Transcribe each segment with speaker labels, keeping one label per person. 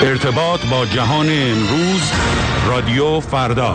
Speaker 1: ارتباط با جهان امروز، رادیو فردا.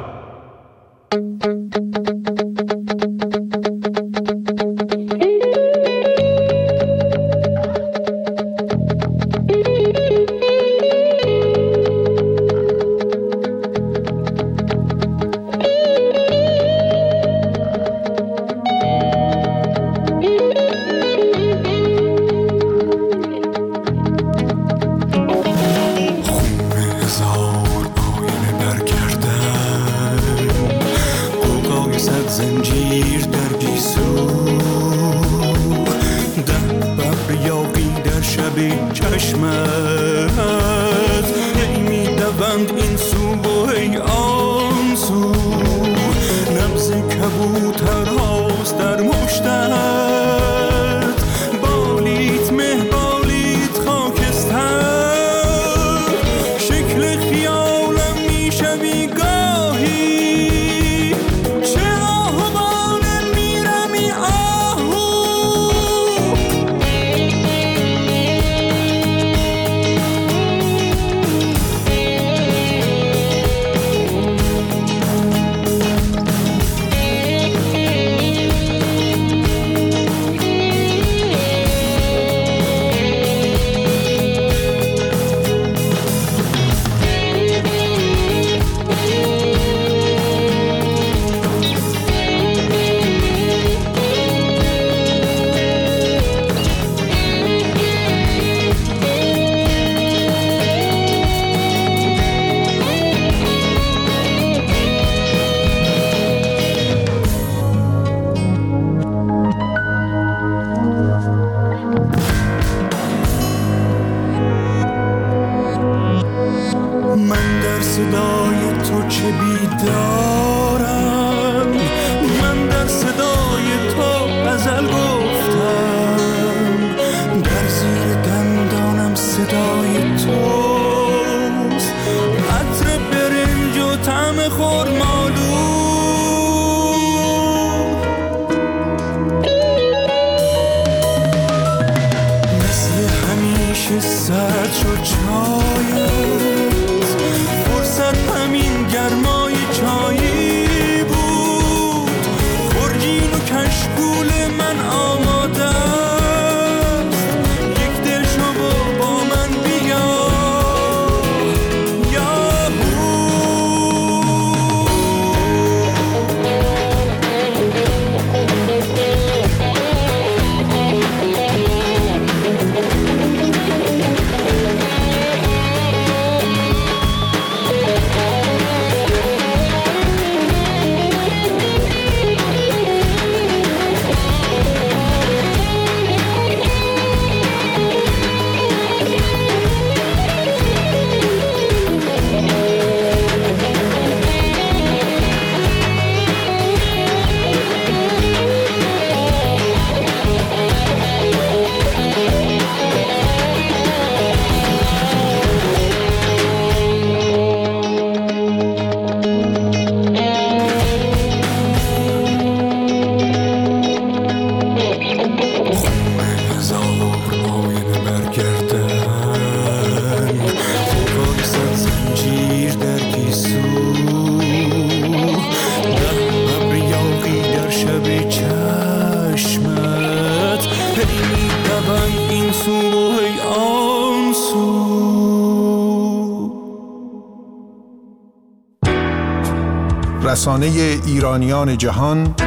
Speaker 2: رسانه ایرانیان جهان،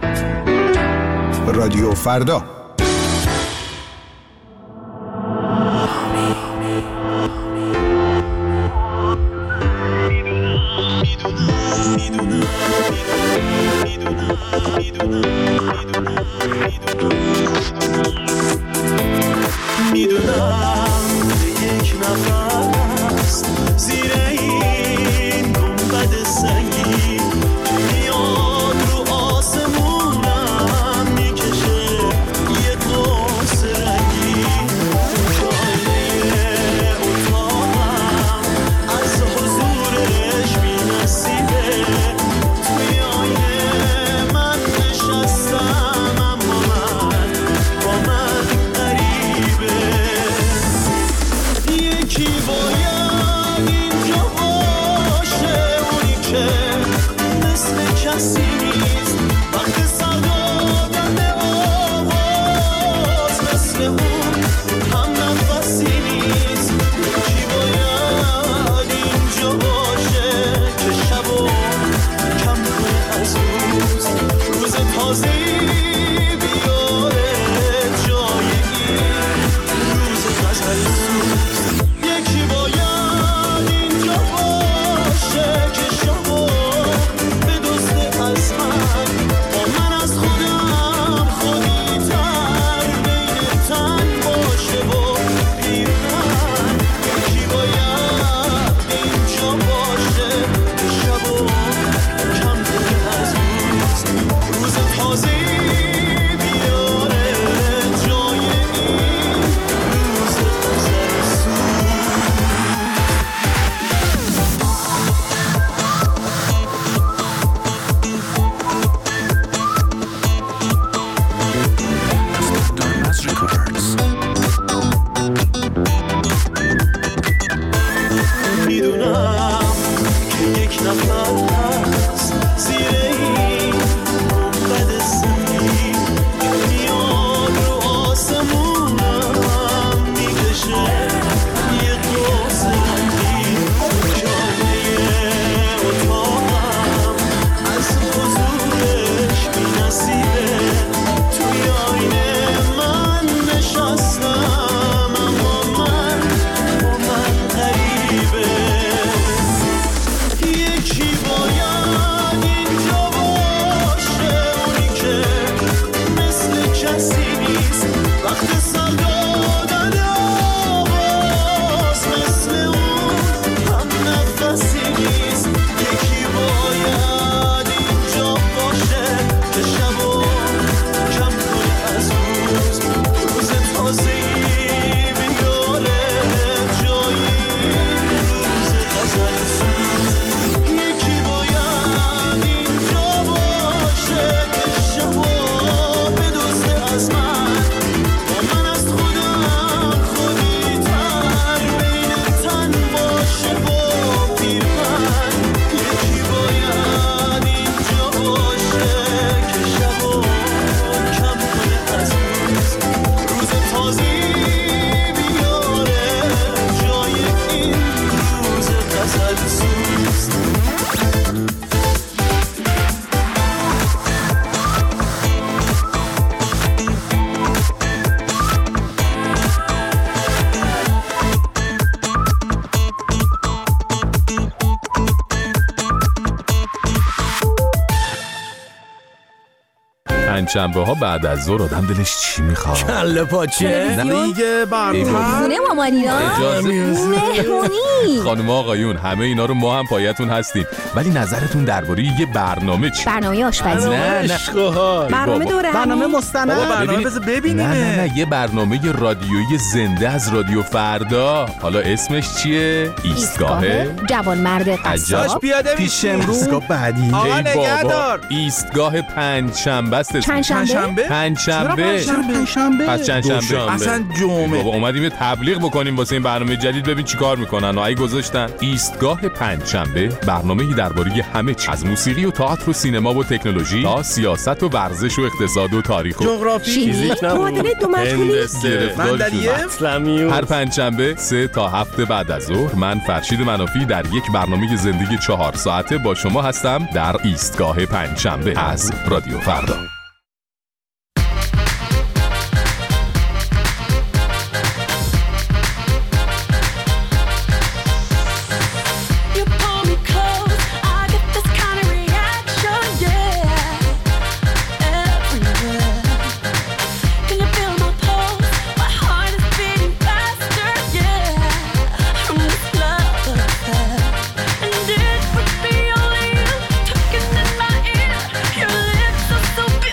Speaker 2: رادیو فردا.
Speaker 3: یکی باید کسی نیست وقت سر دادن آواز مثل اون هم نفسی نیست کی باید اینجا باشه که شبو کم کنه از روز تازه‌ای بیاره جای این روز غزل سوز یکی باید اینجا باشه که شبو بدزده از من با من از خودم خودی تر بین تن باشه و پیرهن یکی باید اینجا باشه که شبو کم کنه از روز تازه‌ای بیاره جای این روز غزل سوز میدونم که یک نفر هست زیر این گنبد زمین که میاد رو آسمونم میکشه یه قوس رنگی جانه اتاقم از حضورش بی‌نصیبه توی آینه من نشستم اما من غریبه یکی باید اینجا باشه اونی که مثل کسی نیست وقت سر دادن آواز مثل اون هم نفسی نیست یکی باید اینجا باشه که شبو کم کنه از روز تازه‌ای بیاره جای این روز غزل سوز یکی باید اینجا باشه که شبو بدزده از من با من از خودم خودی تر بین تن باشه و پیرهن یکی باید اینجا باشه که شبو کم کنه از روز تازه‌ای بیاره جای این روز غزل سوز
Speaker 4: پنجشنبه ها بعد از ظهر آدم دلش چی میخواد؟
Speaker 5: کله پاچه دیگه برنامه
Speaker 6: خونه مامانینا مهمونی
Speaker 4: خانم آقایون همه اینا رو ما هم پایتون هستیم، ولی نظرتون درباره یه برنامه چی؟
Speaker 6: برنامه آشپزی
Speaker 4: نه
Speaker 6: برنامه دوره
Speaker 5: برنامه مستند برنامه بذار ببینیم.
Speaker 4: نه یه برنامه رادیویی زنده از رادیو فردا. حالا اسمش چیه؟ ایستگاه
Speaker 6: جوانمرد قصاب
Speaker 5: پیاده پیش امروز ایستگاه بعدی
Speaker 4: آقا نگهدار ایستگاه پنجشنبه است.
Speaker 6: پنجشنبه
Speaker 4: پس چندشنبه
Speaker 5: اصلا جمعه
Speaker 4: بابا اومدیم یه تبلیغ بکنیم واسه این برنامه جدید، ببین چی کار میکنن. اگه گذاشتن ایستگاه پنجشنبه، برنامه‌ای درباره همه چیز از موسیقی و تئاتر و سینما و تکنولوژی تا سیاست و ورزش و اقتصاد و تاریخ و
Speaker 5: جغرافی فیزیک
Speaker 6: معادله دو مجهولی
Speaker 4: هر پنجشنبه 3 تا 7 بعد از ظهر من فرشید منافی در یک برنامه زندگی 4 ساعته با شما هستم در ایستگاه پنجشنبه از رادیو فردا.
Speaker 3: So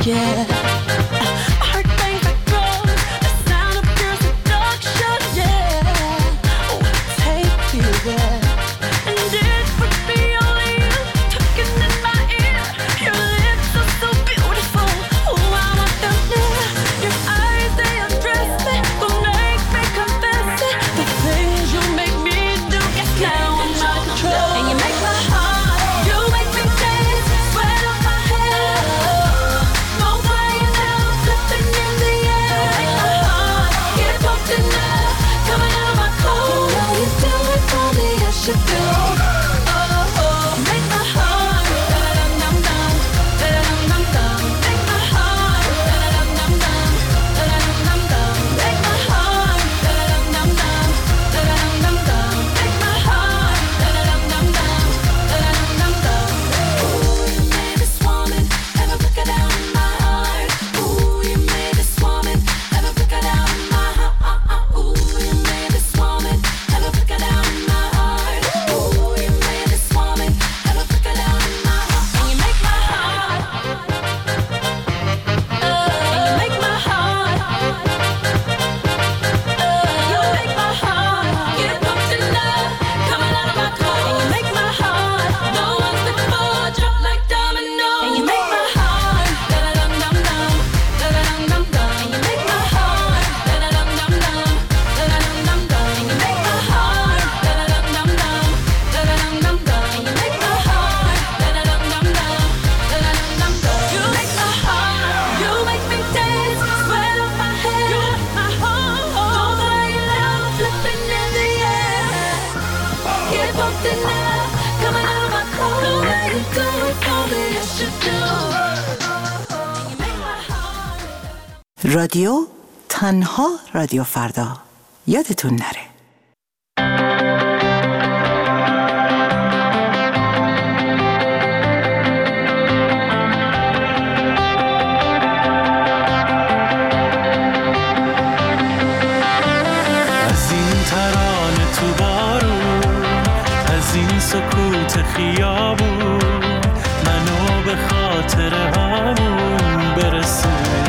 Speaker 3: yeah. My heart bangs like drums, the sound of pure seduction, yeah. Oh, I take you there, and it would be only you talking in my ear. Your lips are so beautiful, oh, I want them near. Your eyes, they undress me, gon' make me confess it. The things you make me do, yes, now I'm out of control. And you make my heart, you make me dance, sweat on my head. No flying out, flipping in the air. Make my heart get pumped enough, coming out of my clothes. You know you do it for me, I should do. Oh, oh, make my heart da-da-dum-dum-dum, da-da-dum-dum-dum. Make my heart da-da-dum-dum-dum, da-da-dum-dum-dum. Make my heart da-da-dum-dum-dum, da-da-dum-dum-dum. Make my heart da-da-dum-dum-dum, da-da-dum-dum-dum. Ooh, you made this woman have a flicker down my heart. Ooh, you made this woman have a flicker down my heart. Ooh, you made this woman have a flicker down my heart. Ooh, you made this woman have a flicker down my heart. And you make my heart. And you make my heart. You make my heart get pumped enough, coming out of my clothes. And you make my heart no one's before drop like dominoes. And you make my heart da-da-dum-dum-dum, da-da-dum-dum-dum. And you make my heart da-da-dum-dum-dum, da-da-dum-dum-dum. And you make my heart da-da-dum-dum-dum, da-da-dum-dum-dum. And you make my heart da-da-dum-dum-dum, da-da-dum-dum-dum. You make my heart, you make me dance, sweat on my head. You make my heart go flying out, flipping in the air. Get pumped enough, coming out of my clothes. You do it for me, I should do. And you make my heart.
Speaker 7: رادیو تنها رادیو فردا یادتون نره.
Speaker 3: از این ترانه تو بارون، از این سکوت خیابون، منو به خاطر همون برسون.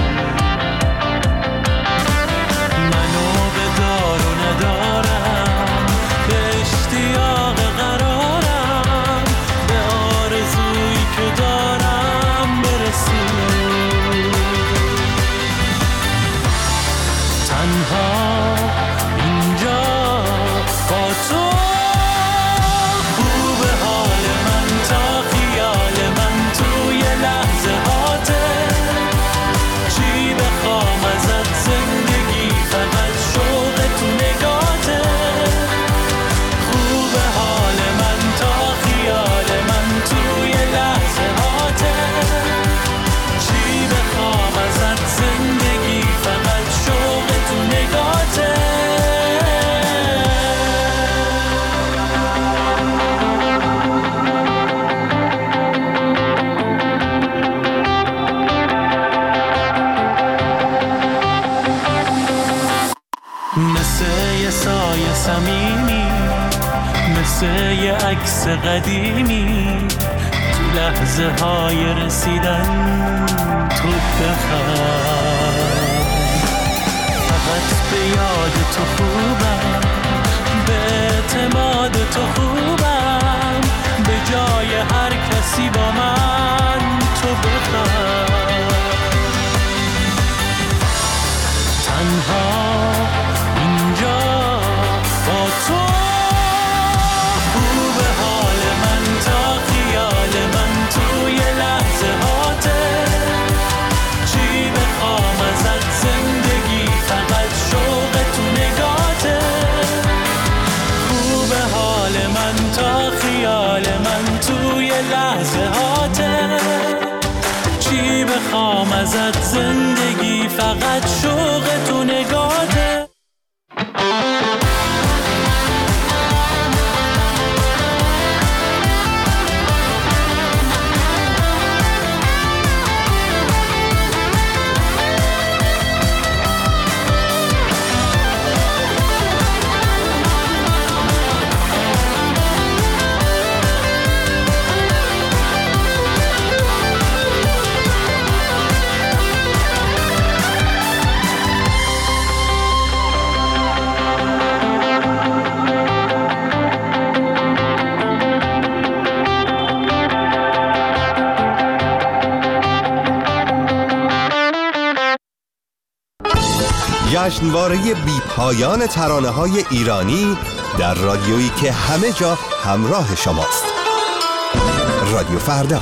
Speaker 3: منو به دار و ندارم، به اشتیاق قرارم، به آرزویی که دارم برسون. تنها اینجا با تو خوب حال من تا خیال من توی لحظه هاته. چی بخوام ازت زندگی فقط شوق تو نگاته. خوب حال من تا خیال من توی لحظه هاته. چی بخوام ازت زندگی فقط شوق تو نگاته. مثل یه سایه صمیمی، مثل یه عکس قدیمی، تو لحظه های رسیدن تو بخواه. فقط به یاد تو خوبم، به اعتماد تو خوبم، به جای هر کسی با من تو بخواه. تنها اینجا با تو خوب حال من تا خیال من توی لحظه هاته. چی بخوام ازت زندگی فقط شوق تو نگاته. خوب حال من تا خیال من توی لحظه هاته. چی بخوام ازت زندگی فقط شوق تو نگاته.
Speaker 8: جشنواره بی‌پایان ترانه‌های ایرانی در رادیویی که همه جا همراه شماست. رادیو فردا.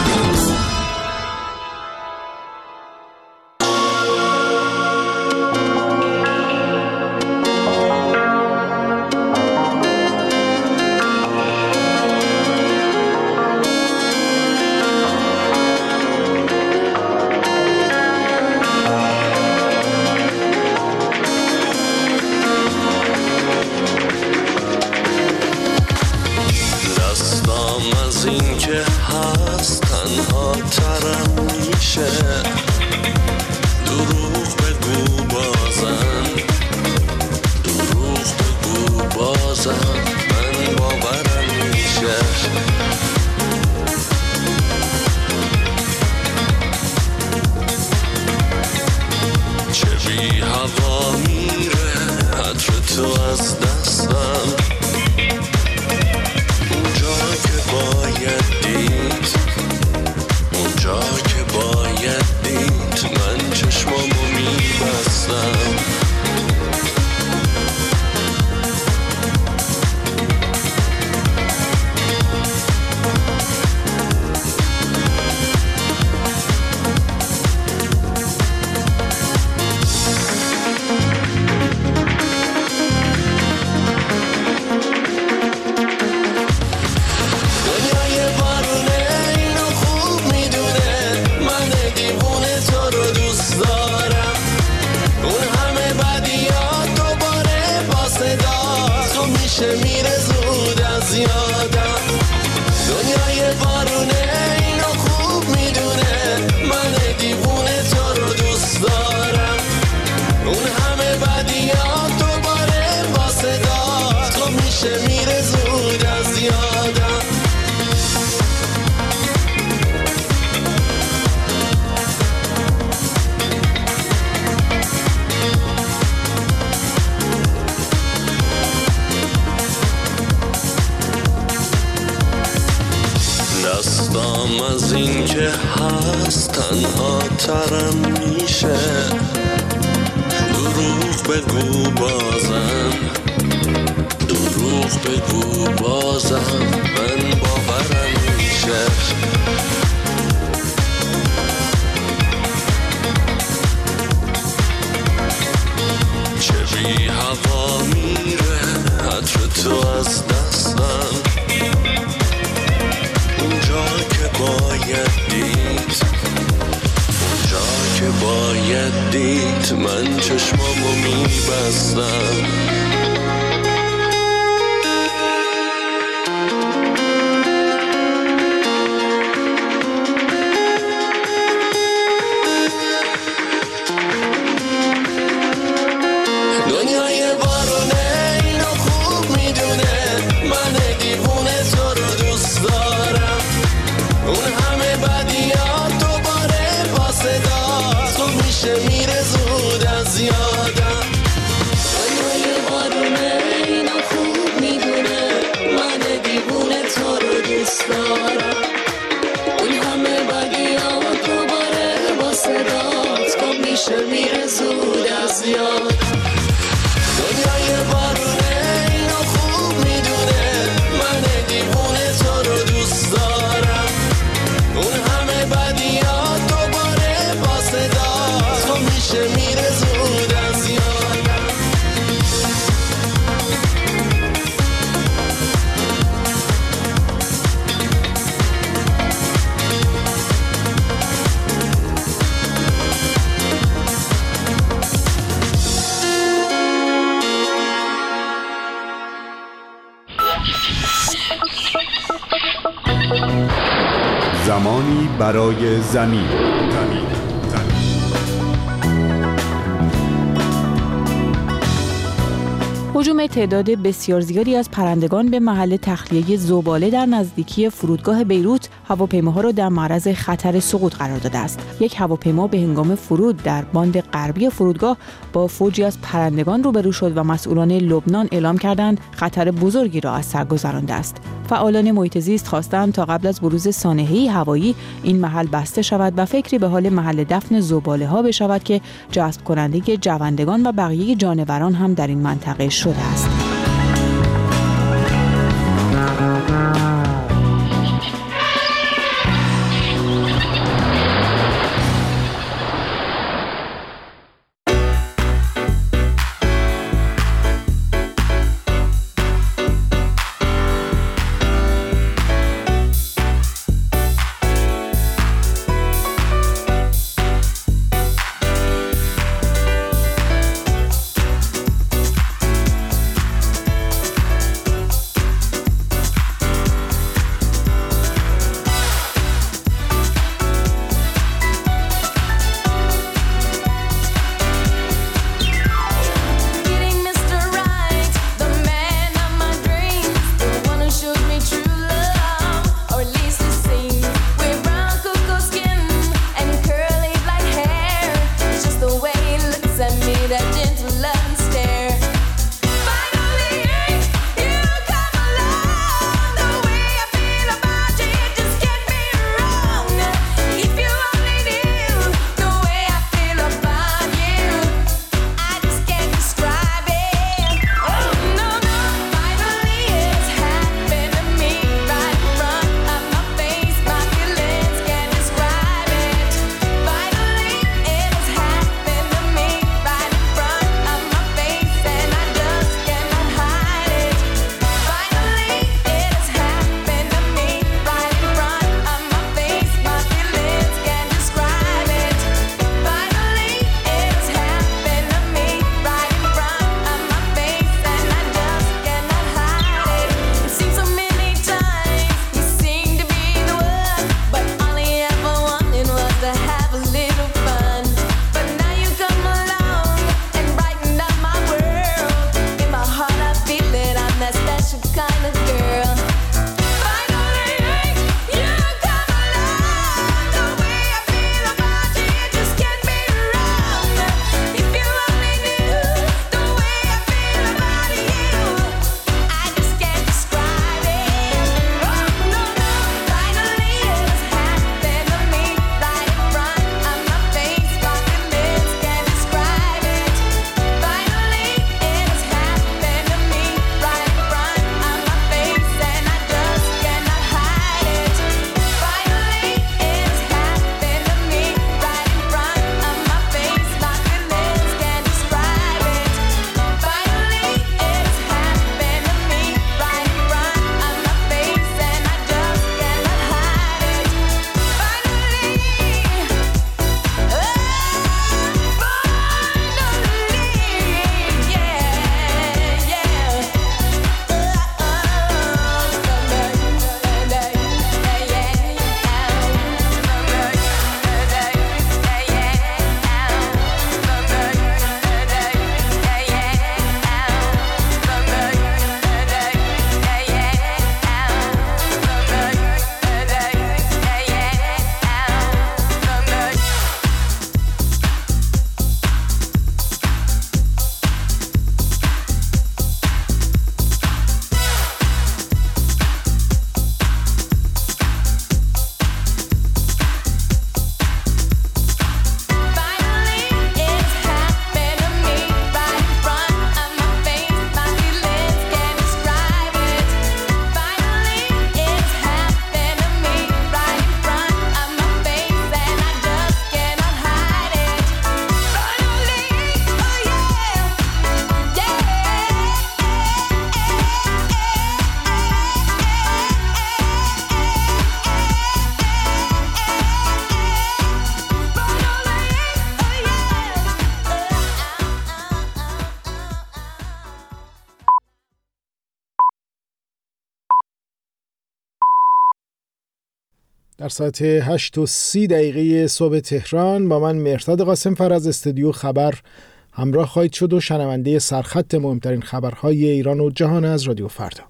Speaker 9: از این که هست تنها ترم میشه، دروغ بگو بازم، دروغ بگو بازم، من باورم میشه. چه بی هوا میره عطر تو از دستم، اونجا که باید دید، اونجا که باید دید، من چشمامو میبستم.
Speaker 1: زمانی برای زمین.
Speaker 10: هجوم تعداد بسیار زیادی از پرندگان به محل تخلیه زباله در نزدیکی فرودگاه بیروت هواپیماها را در معرض خطر سقوط قرار داده است. یک هواپیما به هنگام فرود در باند غربی فرودگاه با فوجی از پرندگان روبرو شد و مسئولان لبنان اعلام کردند خطر بزرگی را از سر گذرانده است. فعالان محیط زیست خواستند تا قبل از بروز سانحه‌ای هوایی این محل بسته شود و فکری به حال محل دفن زباله‌ها بشود که جذب کننده جوندگان و بقیه جانوران هم در این منطقه شده است.
Speaker 11: در ساعت 8:30 صبح تهران با من مهرداد قاسم فر از استودیو خبر همراه خواهید شد و شنونده سرخط مهمترین خبرهای ایران و جهان از رادیو فردا.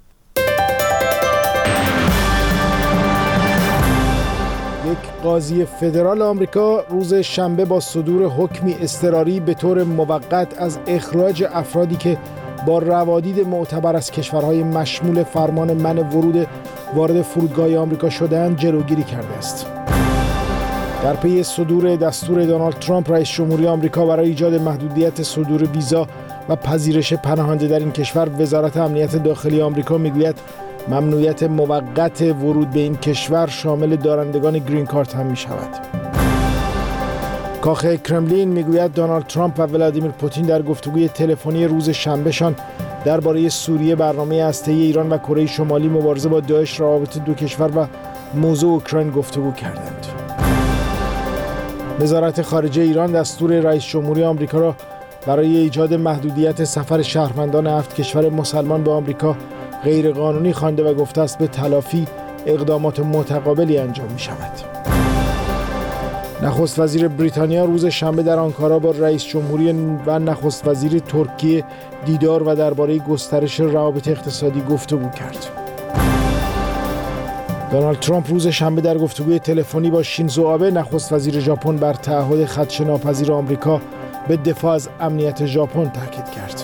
Speaker 11: یک قاضی فدرال آمریکا روز شنبه با صدور حکمی اضطراری به طور موقت از اخراج افرادی که با روادید معتبر از کشورهای مشمول فرمان منع ورود وارد فرودگاه آمریکا شدند جلوگیری کرده است. در پی صدور دستور دونالد ترامپ رئیس جمهوری آمریکا برای ایجاد محدودیت صدور ویزا و پذیرش پناهنده در این کشور، وزارت امنیت داخلی آمریکا میگوید ممنوعیت موقت ورود به این کشور شامل دارندگان گرین کارت هم می شود. کاخ کرملین میگوید دونالد ترامپ و ولادیمیر پوتین در گفتگوی تلفنی روز شنبهشان درباره سوریه، برنامه هسته‌ای ایران و کره شمالی، مبارزه با داعش، روابط دو کشور و موضوع اوکراین گفتگو کردند. وزارت خارجه ایران دستور رئیس جمهوری آمریکا را برای ایجاد محدودیت سفر شهروندان 7 کشور مسلمان به آمریکا غیرقانونی خوانده و گفته است به تلافی اقدامات متقابلی انجام می شود. نخست وزیر بریتانیا روز شنبه در آنکارا با رئیس جمهوری و نخست وزیر ترکیه دیدار و درباره گسترش روابط اقتصادی گفتگو کرد. دونالد ترامپ روز شنبه در گفتگوی تلفنی با شینزو آبه نخست وزیر ژاپن بر تعهد خدشه‌ناپذیر آمریکا به دفاع از امنیت ژاپن تاکید کرد.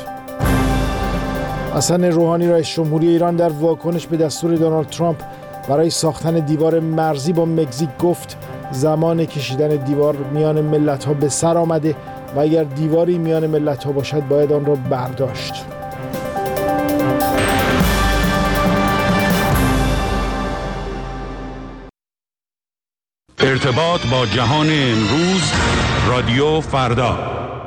Speaker 11: حسن روحانی رئیس جمهوری ایران در واکنش به دستور دونالد ترامپ برای ساختن دیوار مرزی با مکزیک گفت زمان کشیدن دیوار میان ملت‌ها به سر آمده و اگر دیواری میان ملت‌ها باشد باید آن را برداشت.
Speaker 1: ارتباط با جهان امروز، رادیو فردا.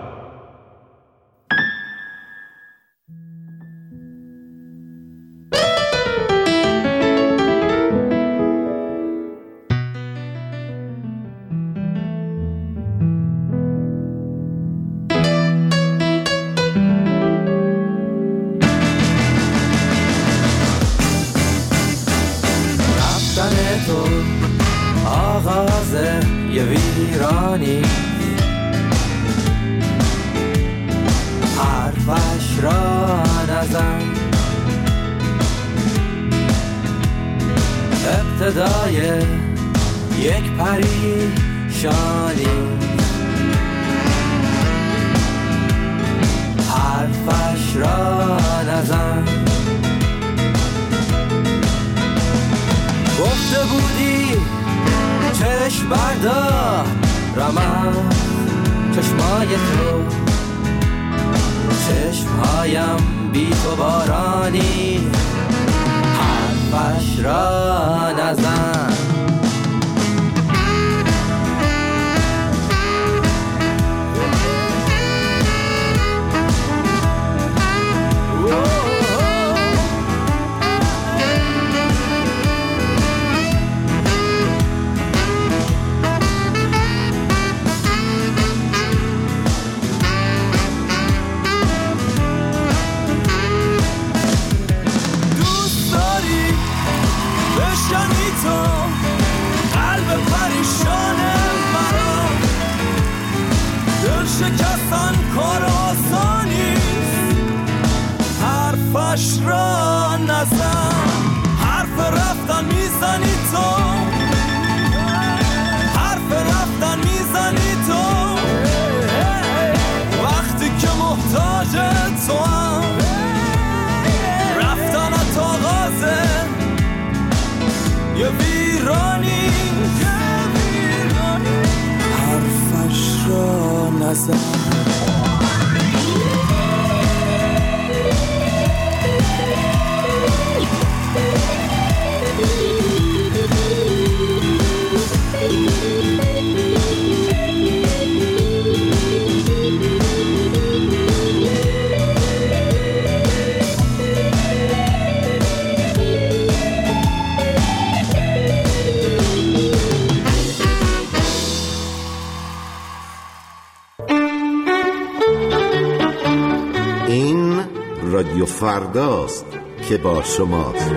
Speaker 12: رادیو فرداست که با شماست.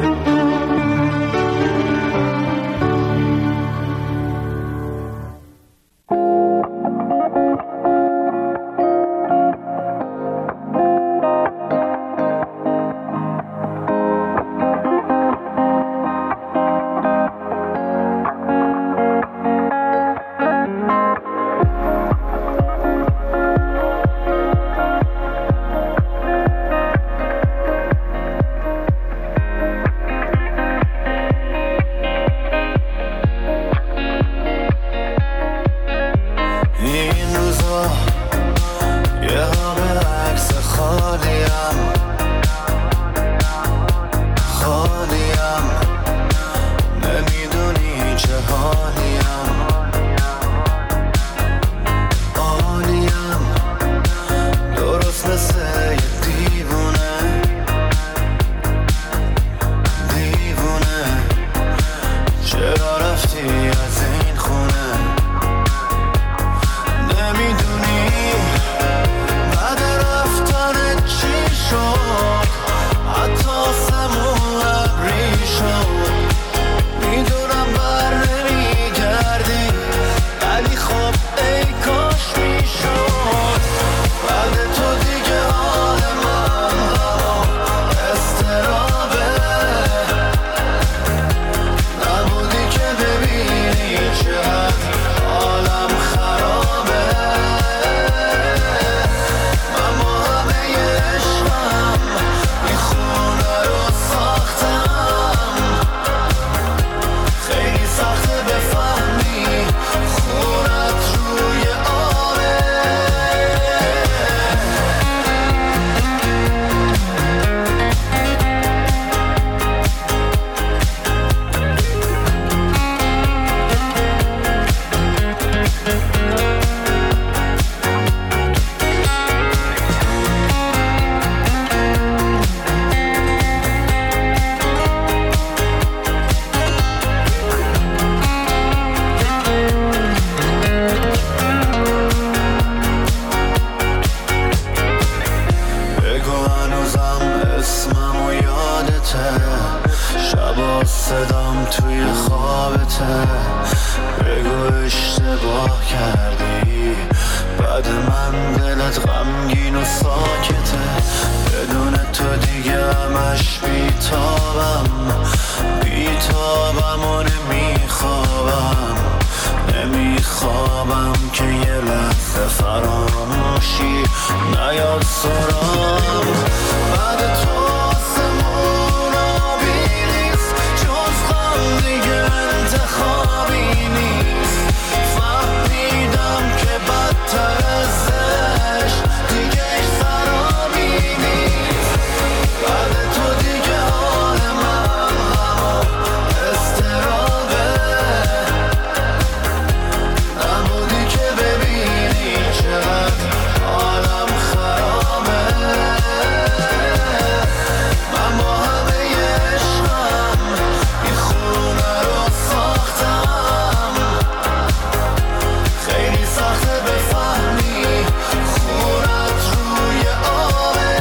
Speaker 9: رفتی از این خونه نمیدونی بعد رفتن چی شد حتی آسمون ابری شد میدونم بر نمیگردی ولی خب ای کاش میشد بعد تو دیگه حال من استرابه نبودی که ببینی چقدر حالم خرابه من با همه عشقم این خونه رو ساختم خیلی سخته بفهمی خونت روی آبه بگو هنوزم اسمم و یادته شبا صدام توی خوابته بگو اشتباه کردی بعد من دلت غمگین و ساکته بدون تو دیگه همش بیتابم و نمیخوابم که یه لحظه فراموشی نیاد سرام بعد تو آسمون آبی نیست جز غم دیگه انتخابی نیست فهمیدم که بدتر ازش دیگه سرابی نیست بعد تو دیگه حال من استرابه نبودی که ببینی چقدر حالم خرابه من با همه عشقم این خونه رو ساختم خیلی سخته بفهمی خونت روی آبه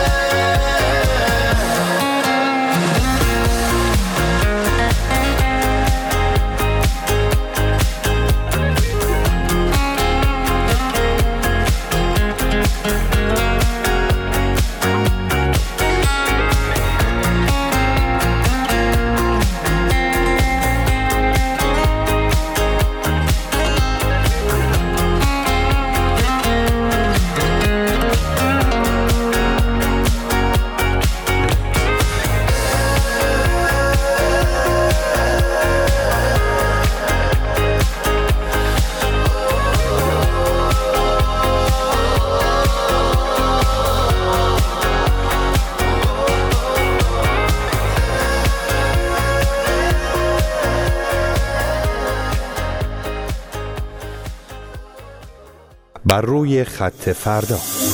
Speaker 8: بر روی خط فردا.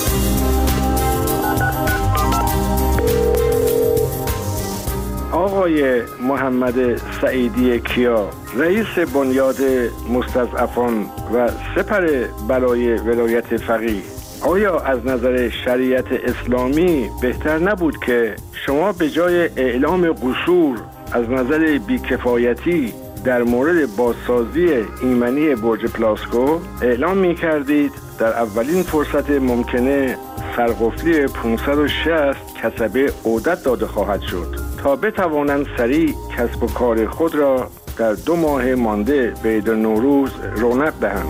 Speaker 13: آقای محمد سعیدی کیا، رئیس بنیاد مستضعفان و سپر بلای ولایت فقیه، آیا از نظر شریعت اسلامی بهتر نبود که شما به جای اعلام قصور از نظر بیکفایتی در مورد بازسازی ایمنی برج پلاسکو اعلام می کردید در اولین فرصت ممکنه سرقفلی 560 کسبه عودت داده خواهد شد تا بتوانند سریع کسب و کار خود را در 2 ماه مانده به عید نوروز رونق دهند؟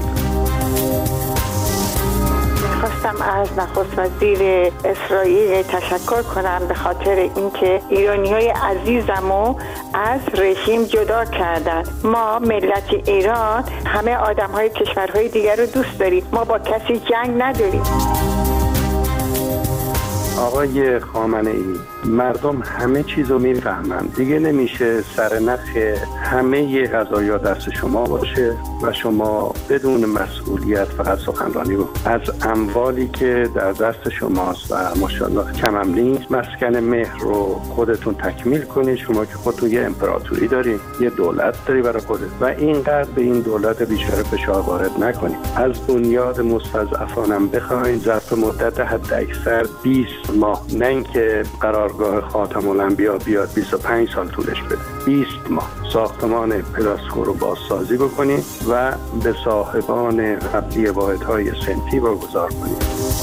Speaker 14: خواستم از نخست وزیر اسرائیل تشکر کنم به خاطر اینکه ایرانی‌های عزیزمو از رژیم جدا کردن. ما ملت ایران همه آدم‌های کشورهای دیگر رو دوست داریم، ما با کسی جنگ نداریم.
Speaker 13: آقای خامنه‌ای، مردم همه چیز رو میفهمن. دیگه نمیشه سرنخ همه قضایا دست شما باشه و شما بدون مسئولیت فقط سخنرانی رو از اموالی که در دست شماست و ماشاءالله کمم نیست مسکن مهر رو خودتون تکمیل کنید. شما که خودتون یه امپراتوری دارید، یه دولت داری برای خودت و اینقدر به این دولت بیچاره فشار وارد نکنید. از بنیاد مستضعفانم بخواید ظرف مدت حد اکثر 20 ماه، نه اینکه قرارگاه خاتم الانبیا بیاد 25 سال طولش بده، 20 ماه ساختمان پلاسکو رو بازسازی بکنید و به صاحبان قبلی واحدهای صنفی واگذار کنید.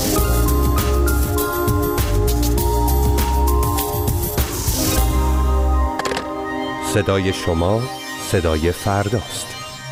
Speaker 8: صدای شما صدای فرداست.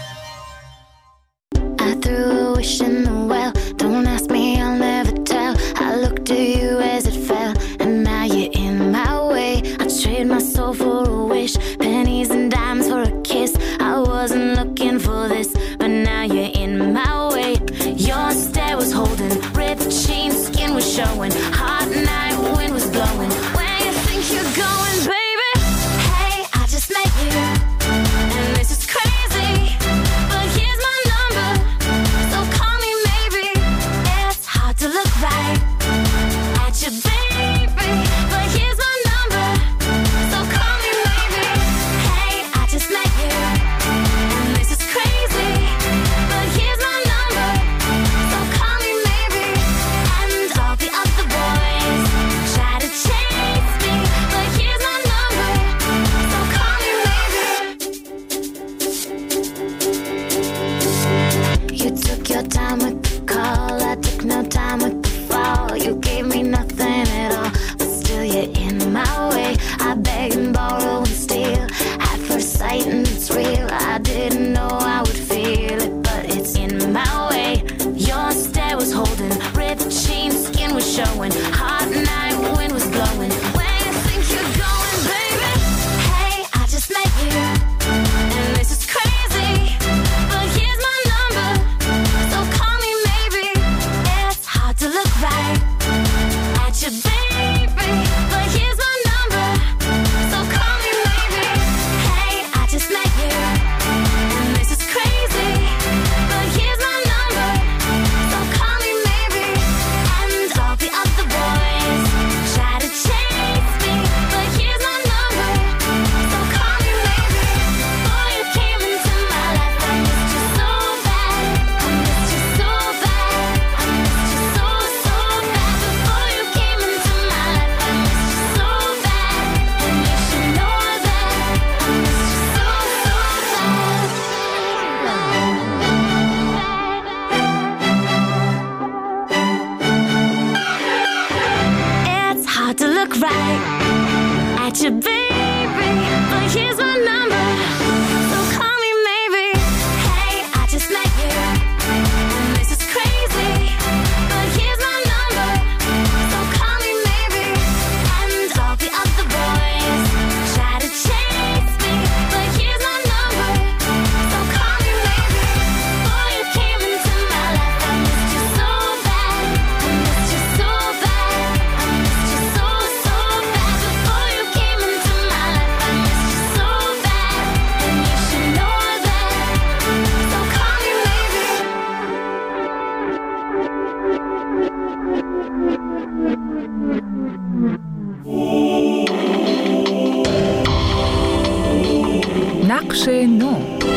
Speaker 15: نقش نو.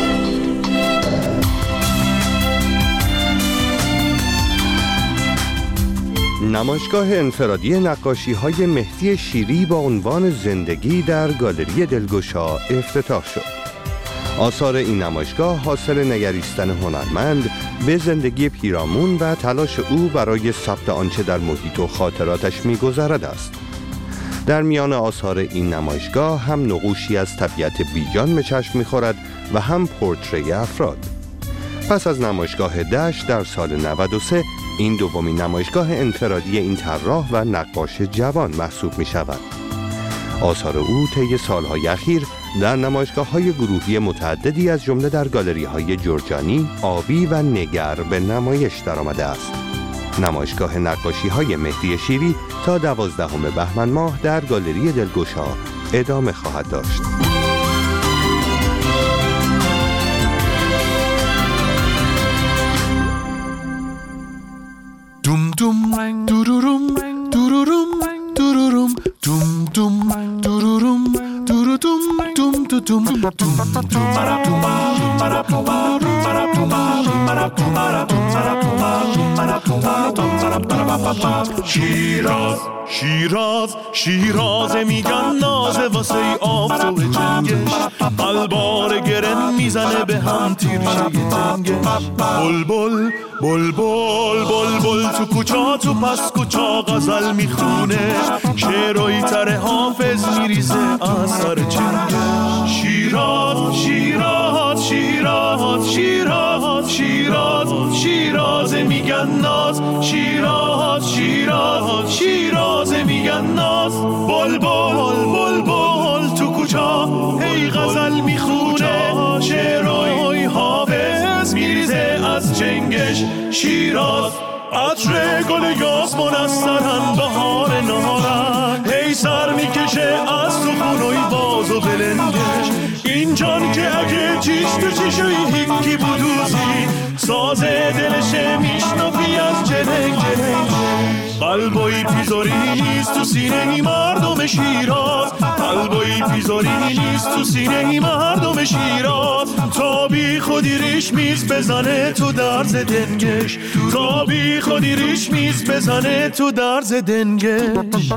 Speaker 8: نمایشگاه انفرادی نقاشی‌های مهدی شیری با عنوان زندگی در گالری دلگشا افتتاح شد. آثار این نمایشگاه حاصل نگریستن هنرمند به زندگی پیرامون و تلاش او برای ثبت آنچه در محیط و خاطراتش می‌گذرد است. در میان آثار این نمایشگاه هم نقوشی از طبیعت بیجان به چشم می‌خورد و هم پورتری افراد. پس از نمایشگاه دشت در سال 93 این دومین نمایشگاه انفرادی این طراح و نقاش جوان محسوب می‌شود. آثار او طی سال‌های اخیر در نمایشگاه‌های گروهی متعددی از جمله در گالری‌های جرجانی، آبی و نگر به نمایش درآمده است. نمایشگاه نقاشی‌های مهدی شیری تا 12 بهمن ماه در گالری دلگشا ادامه خواهد داشت.
Speaker 9: دوم دوم دوروروم دوروروم دوروروم دوم دوم دوروروم دوروروم دوم دوم شیراز شیراز شیراز میگن نازه واسه آفتاب جنگش قلبار گرن میزنه به هم تیرشه تنگش بلبل بلبل بلبل تو کوچا تو پس کوچا غزل میخونه شعرهای تر حافظ میریزه از سر چنگش شیراز شیراز شیراز شیراز شیراز شیراز میگن ناز شیراز شیراز شیراز میگن ناز بلبل بلبل تو کوچا هی غزل میخونه شعرهای حافظ میریزه از چنگش شیراز عطر گل یاسمن از سرن بهار نهارن هی سر میکشه از تو خونوی باز و بلنگش این جان که اگه چیش تو چیشوی هیکی بودوزی سازه دلشه میشنفی از جنگ جنگ قلبوی پیزاری نیست تو سینه ای مردم شیراز قلبوی پیزاری نیست تو سینه ای مردم شیراز تا بی خودی ریش میز بزنه تو درز دنگش تا بی خودی ریش میز بزنه تو درز دنگش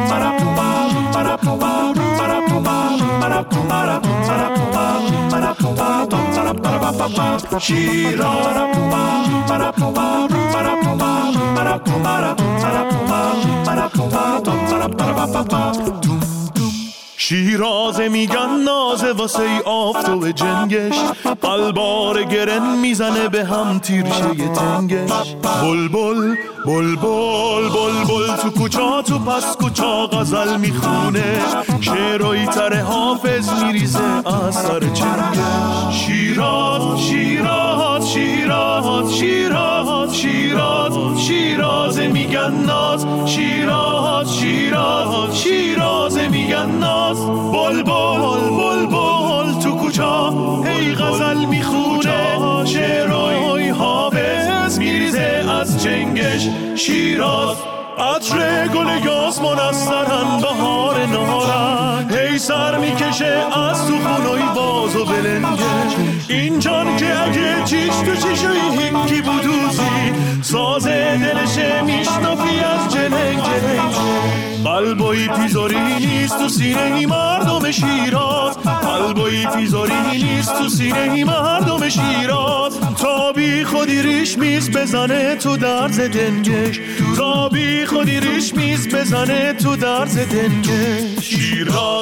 Speaker 9: شیراز میگن نازه واسه آفتاب جنگش قلبار گرن میزنه به هم تیرشه تنگش بلبل بلبل بلبل تو کوچا تو پس کوچا غزل میخونه شعرهای تر حافظ میریزه از سر چنگش شیراز شیراز شیراز شیراز شیراز شیراز میگن ناز شیراز شیراز شیراز میگن ناز بلبل بلبل تو کوچا هی غزل میخونه شعرهای حافظ میریزه از چنگش شیراز عطر گل یاسمن از سرن بهار نهارن هی سر میکشه از تو خونوی باز و بلنگش این جان که اگه چیش تو چیشوی هیکی بودوزی سازه دلشه میشنفی از جنگ جنگ قلبوی پیزاری نیست تو سینه ای مردم شیراز قلبوی پیزاری نیست تو سینه ای مردم شیراز تا بی خودی ریش میز بزنه تو درز دنگش تا بی خودی ریش میز بزنه تو درز دنگش شیراز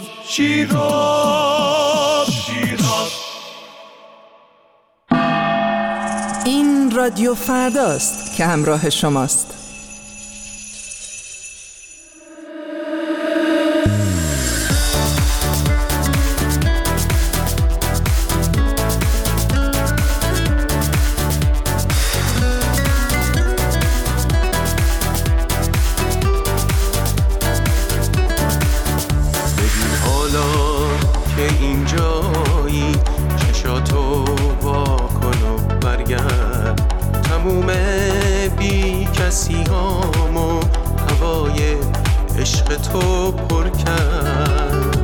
Speaker 9: شیراز شیراز
Speaker 15: این رادیو فرداست که همراه شماست.
Speaker 9: تو پر کرد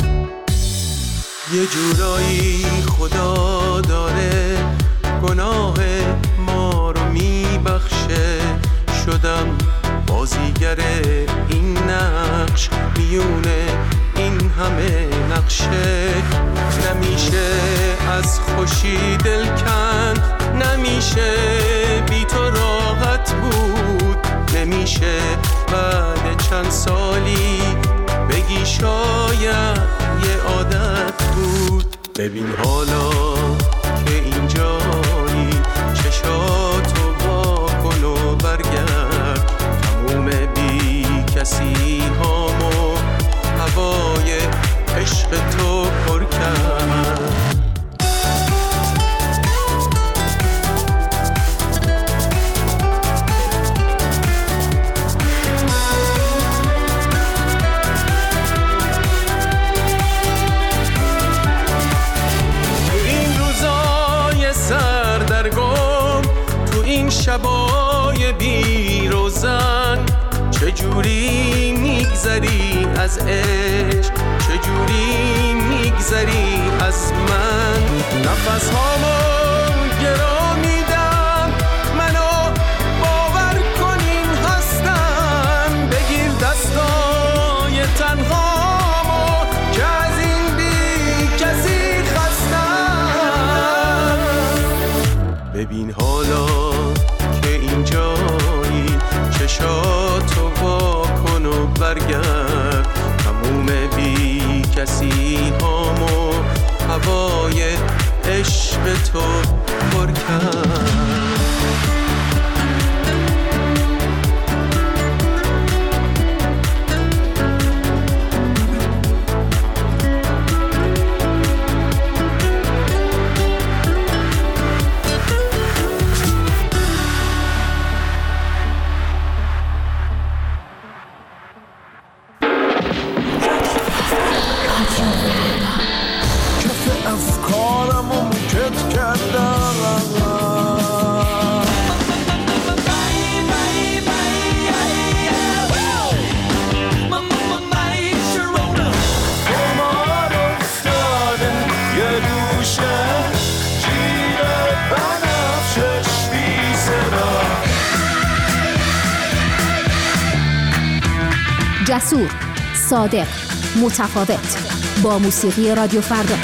Speaker 9: یه جورایی خدا داره گناه ما رو میبخشه شدم بازیگر این نقش میونه این همه نقشه نمیشه از خوشی دل کند نمیشه بی تو راحت بود نمیشه بعد چند سالی بگی شاید یه عادت بود ببین حالا که اینجایی چشاتو وا کن و برگرد تموم بی کسی هامو هوای عشق تو پر کرد
Speaker 16: شبای بی روزن، چجوری میگذری از عشق، چجوری میگذری از من. نفس هامو گرا میدم، منو باور کنین هستم. بگیر دستای تنهامو که از این بی کسی خستم. ببین حالا که اینجایی، چشاتو وا کن و برگرد. تموم بی کسی هامو هوای عشق تو پر کرد.
Speaker 17: جسور، صادق، متفاوت، با موسیقی رادیو فردا.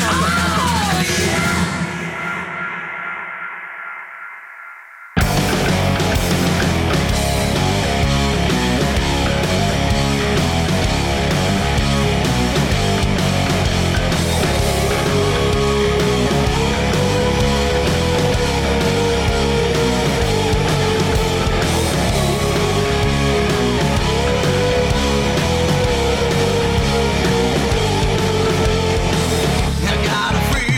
Speaker 16: I got a free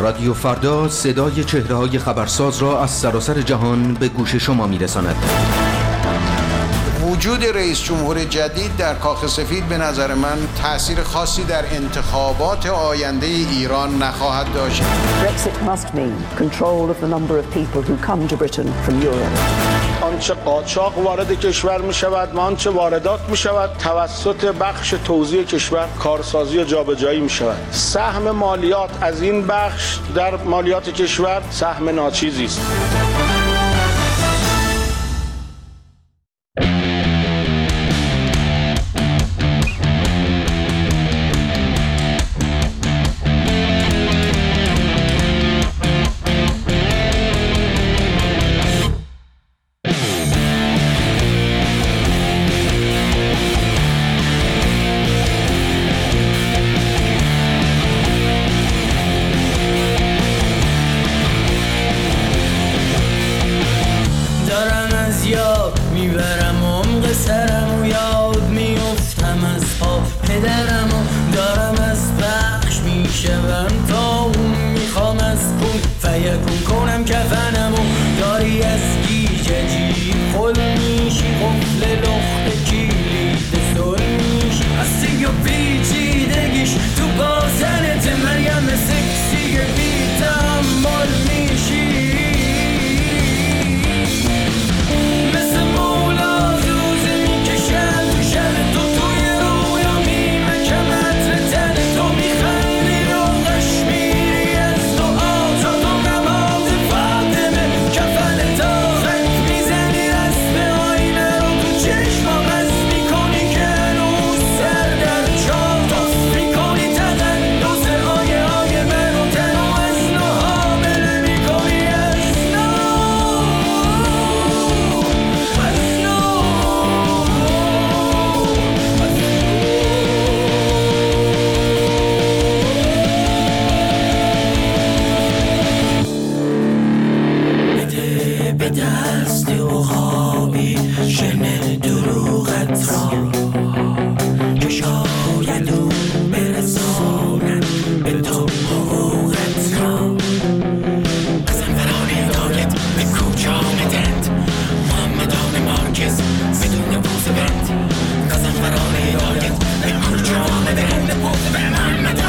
Speaker 18: رادیو فردا صدای چهره‌های خبرساز را از سراسر جهان به گوش شما می‌رساند.
Speaker 19: وجود رئیس جمهور جدید در کاخ سفید به نظر من تأثیر خاصی در انتخابات آینده ایران نخواهد داشت.
Speaker 20: Brexit must mean control of the number of people who come to Britain from Europe.
Speaker 21: آنچه قاچاق وارد کشور می شود و آنچه واردات می شود توسط بخش توزیع کشور کارسازی و جابجایی می شود. سهم مالیات از این بخش در مالیات کشور سهم ناچیزی است.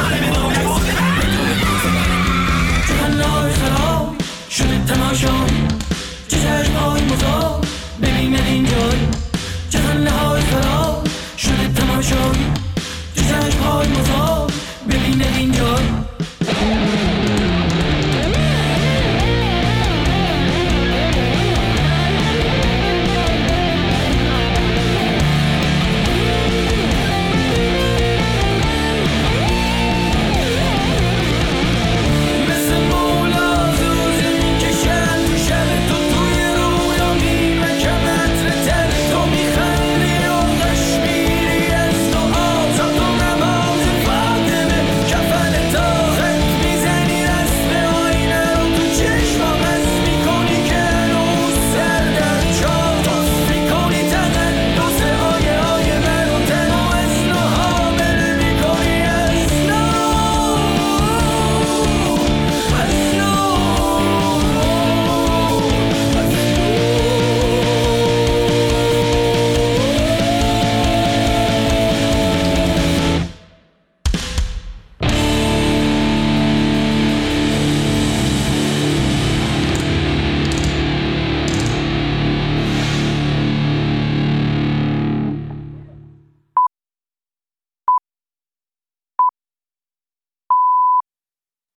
Speaker 3: تماشا